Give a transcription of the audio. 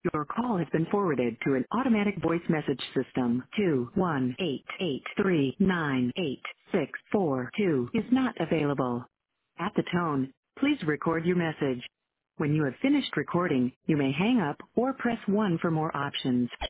Your call has been forwarded to an automatic voice message system. 21883986642 is not available. At the tone, please record your message. When you have finished recording, you may hang up or press 1 for more options.